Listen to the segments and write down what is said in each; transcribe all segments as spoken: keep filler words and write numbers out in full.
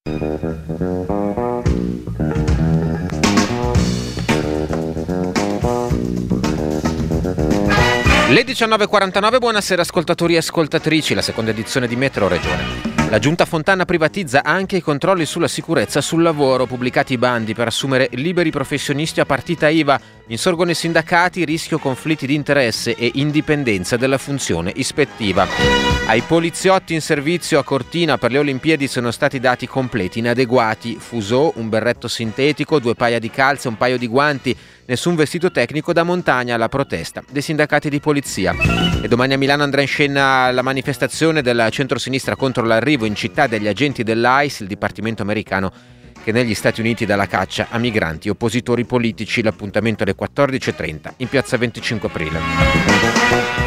Le diciannove e quarantanove, buonasera ascoltatori e ascoltatrici, la seconda edizione di Metro Regione. La Giunta Fontana privatizza anche i controlli sulla sicurezza sul lavoro, pubblicati i bandi per assumere liberi professionisti a partita I V A, insorgono i sindacati, rischio conflitti di interesse e indipendenza della funzione ispettiva. Ai poliziotti in servizio a Cortina per le Olimpiadi sono stati dati completi inadeguati, fuso, un berretto sintetico, due paia di calze, un paio di guanti, nessun vestito tecnico da montagna alla protesta dei sindacati di polizia. E domani a Milano andrà in scena la manifestazione del centrosinistra contro l'arrivo in città degli agenti dell'I C E, il dipartimento americano che negli Stati Uniti dà la caccia a migranti oppositori politici. L'appuntamento alle quattordici e trenta in piazza venticinque aprile.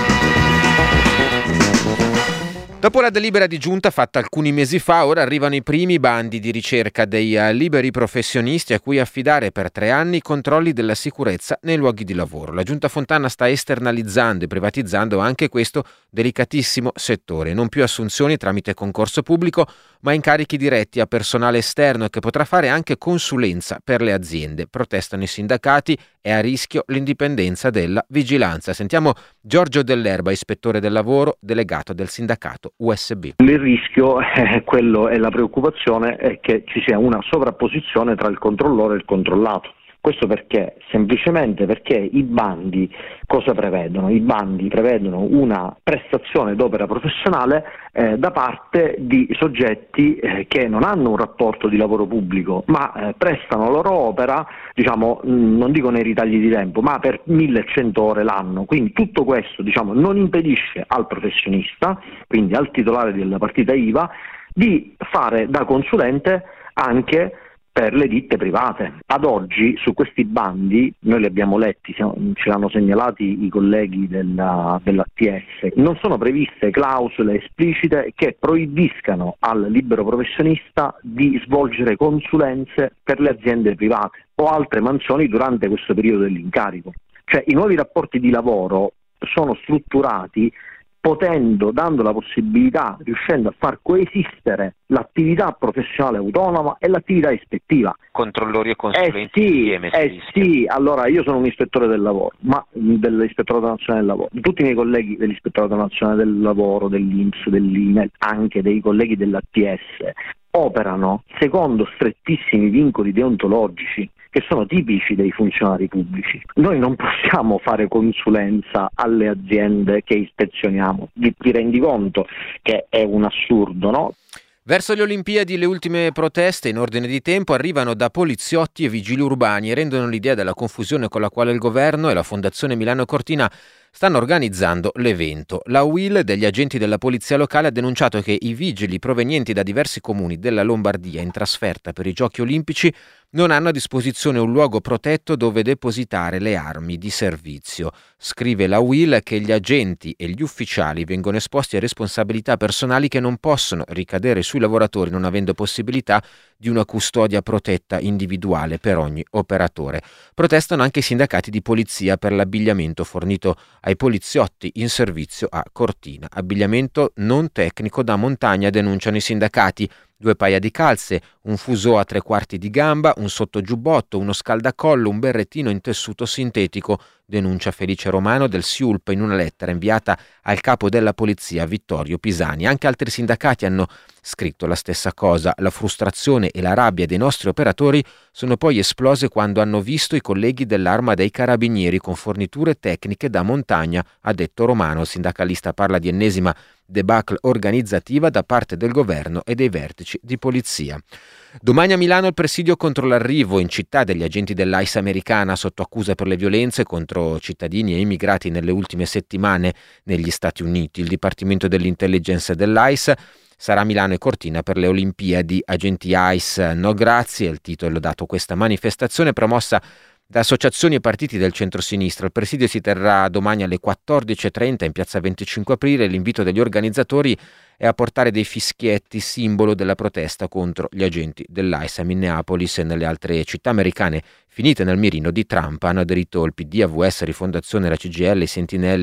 Dopo la delibera di giunta fatta alcuni mesi fa, ora arrivano i primi bandi di ricerca dei uh, liberi professionisti a cui affidare per tre anni i controlli della sicurezza nei luoghi di lavoro. La Giunta Fontana sta esternalizzando e privatizzando anche questo delicatissimo settore. Non più assunzioni tramite concorso pubblico, ma incarichi diretti a personale esterno che potrà fare anche consulenza per le aziende. Protestano i sindacati, è a rischio l'indipendenza della vigilanza. Sentiamo Giorgio Dell'Erba, ispettore del lavoro, delegato del sindacato U S B. Il rischio è quello e la preoccupazione è che ci sia una sovrapposizione tra il controllore e il controllato. Questo perché? Semplicemente perché i bandi cosa prevedono? I bandi prevedono una prestazione d'opera professionale eh, da parte di soggetti eh, che non hanno un rapporto di lavoro pubblico, ma eh, prestano la loro opera, diciamo, mh, non dico nei ritagli di tempo, ma per millecento ore l'anno. Quindi tutto questo, diciamo, non impedisce al professionista, quindi al titolare della partita I V A, di fare da consulente anche per le ditte private. Ad oggi su questi bandi, noi li abbiamo letti, siamo, ce l'hanno segnalati i colleghi della, dell'A T S, non sono previste clausole esplicite che proibiscano al libero professionista di svolgere consulenze per le aziende private o altre mansioni durante questo periodo dell'incarico. Cioè i nuovi rapporti di lavoro sono strutturati potendo, dando la possibilità, riuscendo a far coesistere l'attività professionale autonoma e l'attività ispettiva. Controllori e consulenti eh sì, insieme. Eh sì, allora io sono un ispettore del lavoro, ma dell'Ispettorato Nazionale del Lavoro. Tutti i miei colleghi dell'Ispettorato Nazionale del Lavoro, dell'I N P S, dell'I N E L, anche dei colleghi dell'A T S, operano secondo strettissimi vincoli deontologici che sono tipici dei funzionari pubblici. Noi non possiamo fare consulenza alle aziende che ispezioniamo. Ti, ti rendi conto che è un assurdo, no? Verso le Olimpiadi le ultime proteste in ordine di tempo arrivano da poliziotti e vigili urbani e rendono l'idea della confusione con la quale il governo e la Fondazione Milano Cortina stanno organizzando l'evento. La U I L degli agenti della polizia locale ha denunciato che i vigili provenienti da diversi comuni della Lombardia in trasferta per i Giochi Olimpici non hanno a disposizione un luogo protetto dove depositare le armi di servizio. Scrive la U I L che gli agenti e gli ufficiali vengono esposti a responsabilità personali che non possono ricadere sui lavoratori non avendo possibilità di una custodia protetta individuale per ogni operatore. Protestano anche i sindacati di polizia per l'abbigliamento fornito ai poliziotti in servizio a Cortina. Abbigliamento non tecnico da montagna, denunciano i sindacati. Due paia di calze, un fuso a tre quarti di gamba, un sottogiubbotto, uno scaldacollo, un berrettino in tessuto sintetico, denuncia Felice Romano del S I U L P in una lettera inviata al capo della polizia Vittorio Pisani. Anche altri sindacati hanno scritto la stessa cosa. La frustrazione e la rabbia dei nostri operatori sono poi esplose quando hanno visto i colleghi dell'Arma dei Carabinieri con forniture tecniche da montagna, ha detto Romano. Il sindacalista parla di ennesima debacle organizzativa da parte del governo e dei vertici di polizia. Domani a Milano il presidio contro l'arrivo in città degli agenti dell'I C E americana sotto accusa per le violenze contro cittadini e immigrati nelle ultime settimane negli Stati Uniti. Il Dipartimento dell'Intelligence dell'I C E sarà a Milano e Cortina per le Olimpiadi. Agenti I C E no grazie, è il titolo dato a questa manifestazione promossa da associazioni e partiti del centro-sinistra. Il presidio si terrà domani alle quattordici e trenta in piazza venticinque aprile. L'invito degli organizzatori è a portare dei fischietti, simbolo della protesta contro gli agenti dell'I C E a Minneapolis e nelle altre città americane finite nel mirino di Trump. Hanno aderito il P D, A V S, Rifondazione, la C G I L, i Sentinelli,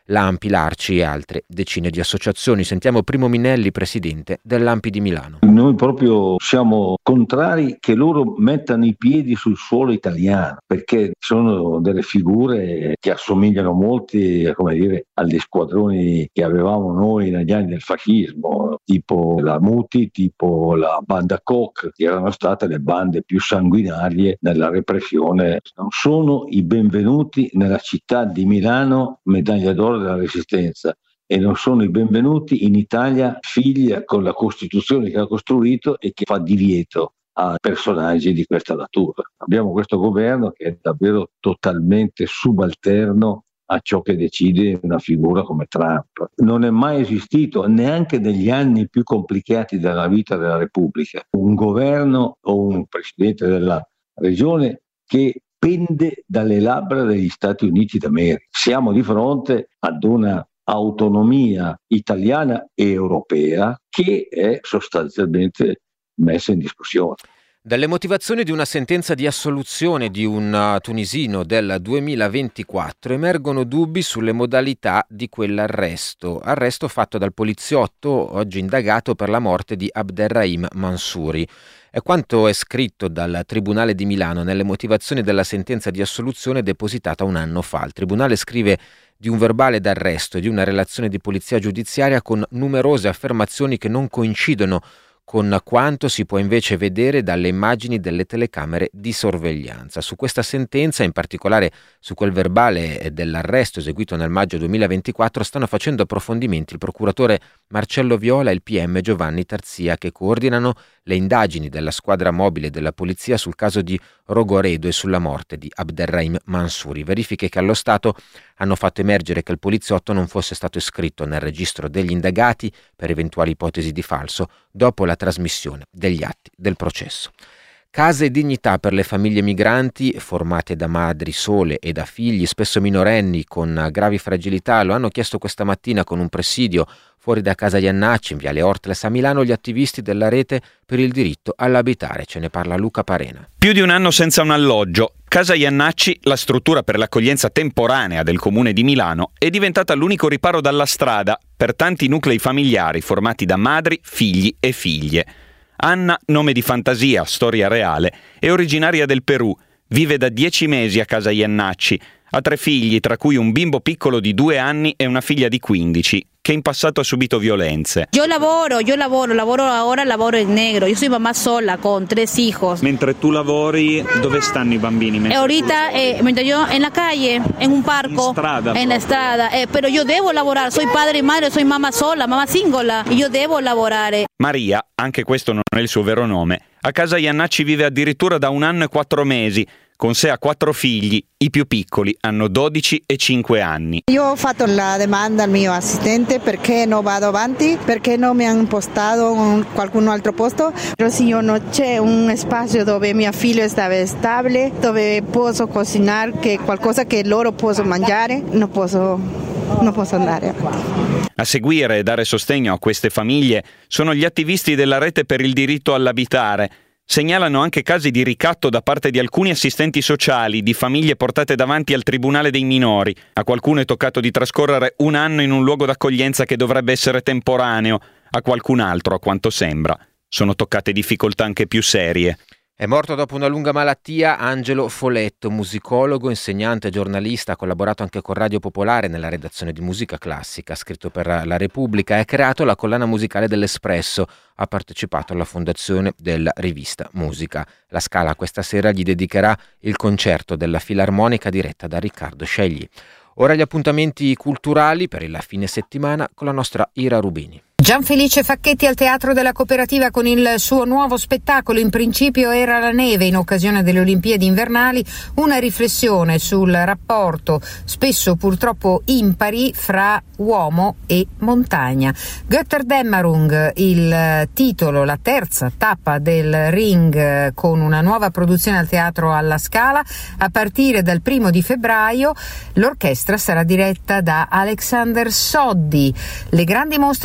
l'Ampi, l'Arci e altre decine di associazioni. Sentiamo Primo Minelli, presidente dell'Ampi di Milano. Noi proprio siamo contrari che loro mettano i piedi sul suolo italiano, perché sono delle figure che assomigliano molti, come dire, agli squadroni che avevamo noi negli anni del fascismo, tipo la Muti, tipo la banda Koch, che erano state le bande più sanguinarie nella repressione. Non sono i benvenuti nella città di Milano, medaglia d'oro della Resistenza, e non sono i benvenuti in Italia, figlia con la Costituzione che ha costruito e che fa divieto a personaggi di questa natura. Abbiamo questo governo che è davvero totalmente subalterno a ciò che decide una figura come Trump. Non è mai esistito, neanche negli anni più complicati della vita della Repubblica, un governo o un presidente della regione che pende dalle labbra degli Stati Uniti d'America. Siamo di fronte ad una autonomia italiana e europea che è sostanzialmente messa in discussione. Dalle motivazioni di una sentenza di assoluzione di un tunisino del duemilaventiquattro emergono dubbi sulle modalità di quell'arresto, arresto fatto dal poliziotto oggi indagato per la morte di Abderrahim Mansouri. È quanto è scritto dal Tribunale di Milano nelle motivazioni della sentenza di assoluzione depositata un anno fa. Il Tribunale scrive di un verbale d'arresto e di una relazione di polizia giudiziaria con numerose affermazioni che non coincidono con quanto si può invece vedere dalle immagini delle telecamere di sorveglianza. Su questa sentenza, in particolare su quel verbale dell'arresto eseguito nel maggio duemilaventiquattro, stanno facendo approfondimenti il procuratore Marcello Viola e il P M Giovanni Tarzia, che coordinano le indagini della squadra mobile della polizia sul caso di Rogoredo e sulla morte di Abderrahim Mansouri. Verifiche che allo Stato hanno fatto emergere che il poliziotto non fosse stato iscritto nel registro degli indagati per eventuali ipotesi di falso dopo la trasmissione degli atti del processo. Casa e dignità per le famiglie migranti formate da madri sole e da figli, spesso minorenni con gravi fragilità, lo hanno chiesto questa mattina con un presidio fuori da Casa Iannacci in Viale Ortles a Milano gli attivisti della rete per il diritto all'abitare. Ce ne parla Luca Parena. Più di un anno senza un alloggio. Casa Iannacci, la struttura per l'accoglienza temporanea del comune di Milano, è diventata l'unico riparo dalla strada per tanti nuclei familiari formati da madri, figli e figlie. Anna, nome di fantasia, storia reale, è originaria del Perù, vive da dieci mesi a Casa Iannacci, ha tre figli, tra cui un bimbo piccolo di due anni e una figlia di quindici, che in passato ha subito violenze. Io lavoro, io lavoro, lavoro ora, lavoro in negro, io sono mamma sola con tre hijos. Mentre tu lavori, dove stanno i bambini? E ahorita, eh, mentre io in la calle, in un parco, in strada, en la strada, eh, però io devo lavorare, sono padre e madre, sono mamma sola, mamma singola, io devo lavorare. Maria, anche questo non è il suo vero nome, a Casa Iannacci vive addirittura da un anno e quattro mesi. Con sé ha quattro figli, i più piccoli hanno dodici e cinque anni. Io ho fatto la domanda al mio assistente perché non vado avanti, perché non mi hanno postato in qualcun altro posto, però se io non c'è un spazio dove mio figlio sta stabile, dove posso cucinare che qualcosa che loro possono mangiare, non posso, non posso andare avanti. A seguire e dare sostegno a queste famiglie sono gli attivisti della rete per il diritto all'abitare. Segnalano anche casi di ricatto da parte di alcuni assistenti sociali di famiglie portate davanti al Tribunale dei minori. A qualcuno è toccato di trascorrere un anno in un luogo d'accoglienza che dovrebbe essere temporaneo, a qualcun altro, a quanto sembra, sono toccate difficoltà anche più serie. È morto dopo una lunga malattia Angelo Foletto, musicologo, insegnante, giornalista, ha collaborato anche con Radio Popolare nella redazione di musica classica, ha scritto per La Repubblica e ha creato la collana musicale dell'Espresso, ha partecipato alla fondazione della rivista Musica. La Scala questa sera gli dedicherà il concerto della Filarmonica diretta da Riccardo Scegli. Ora gli appuntamenti culturali per il fine settimana con la nostra Ira Rubini. Gianfelice Facchetti al Teatro della Cooperativa con il suo nuovo spettacolo In principio era la neve, in occasione delle Olimpiadi invernali, una riflessione sul rapporto spesso purtroppo impari fra uomo e montagna. Götterdämmerung, il titolo, la terza tappa del Ring con una nuova produzione al Teatro alla Scala. A partire dal primo di febbraio l'orchestra sarà diretta da Alexander Soddy. Le grandi mostre a Palazzo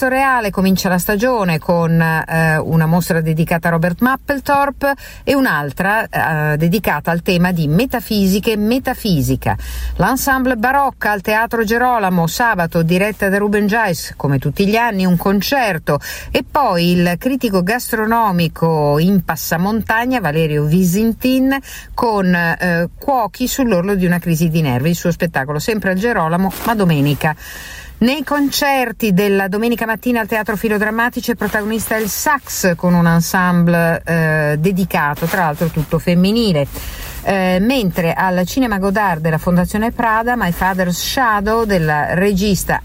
Palazzo Reale comincia la stagione con eh, una mostra dedicata a Robert Mapplethorpe e un'altra eh, dedicata al tema di metafisica e metafisica. L'ensemble barocca al Teatro Gerolamo sabato, diretta da Ruben Gies, come tutti gli anni un concerto, e poi il critico gastronomico in passamontagna Valerio Visintin con eh, Cuochi sull'orlo di una crisi di nervi, il suo spettacolo sempre al Gerolamo, ma domenica. Nei concerti della domenica mattina al Teatro Filodrammatici è protagonista il sax con un ensemble eh, dedicato, tra l'altro tutto femminile. Eh, mentre al Cinema Godard della Fondazione Prada, My Father's Shadow della regista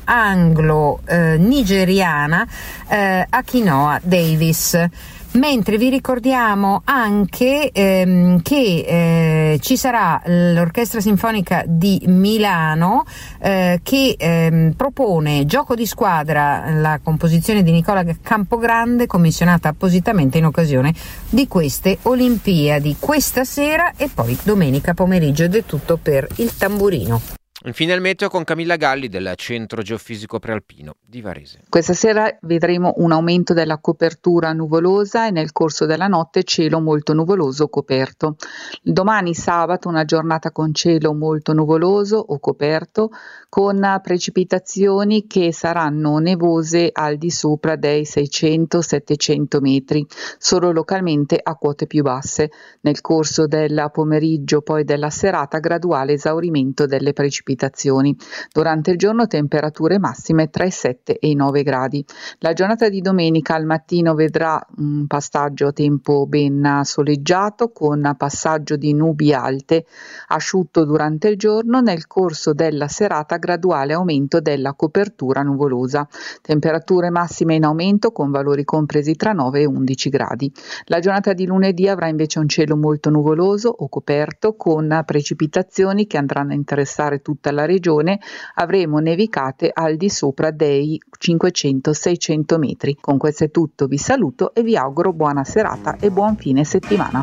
anglo-nigeriana eh, Akinoa Davis. Mentre vi ricordiamo anche ehm, che eh, ci sarà l'Orchestra Sinfonica di Milano eh, che ehm, propone Gioco di squadra, la composizione di Nicola Campogrande, commissionata appositamente in occasione di queste Olimpiadi, questa sera e poi domenica pomeriggio, ed è tutto per il Tamburino. Infine il meteo con Camilla Galli del Centro Geofisico Prealpino di Varese. Questa sera vedremo un aumento della copertura nuvolosa e nel corso della notte cielo molto nuvoloso o coperto. Domani sabato una giornata con cielo molto nuvoloso o coperto, con precipitazioni che saranno nevose al di sopra dei seicento settecento metri, solo localmente a quote più basse. Nel corso del pomeriggio poi della serata graduale esaurimento delle precipitazioni. Durante il giorno temperature massime tra i sette e i nove gradi. La giornata di domenica al mattino vedrà un passaggio a tempo ben soleggiato con passaggio di nubi alte, asciutto durante il giorno, nel corso della serata graduale aumento della copertura nuvolosa. Temperature massime in aumento con valori compresi tra nove e undici gradi. La giornata di lunedì avrà invece un cielo molto nuvoloso o coperto con precipitazioni che andranno a interessare tutta la regione. Avremo nevicate al di sopra dei cinquecento seicento metri. Con questo è tutto, vi saluto e vi auguro buona serata e buon fine settimana.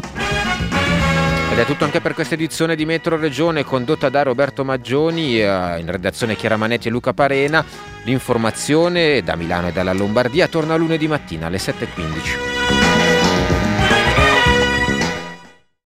Ed è tutto anche per questa edizione di Metro Regione, condotta da Roberto Maggioni, in redazione Chiara Manetti e Luca Parena. L'informazione da Milano e dalla Lombardia torna lunedì mattina alle sette e quindici.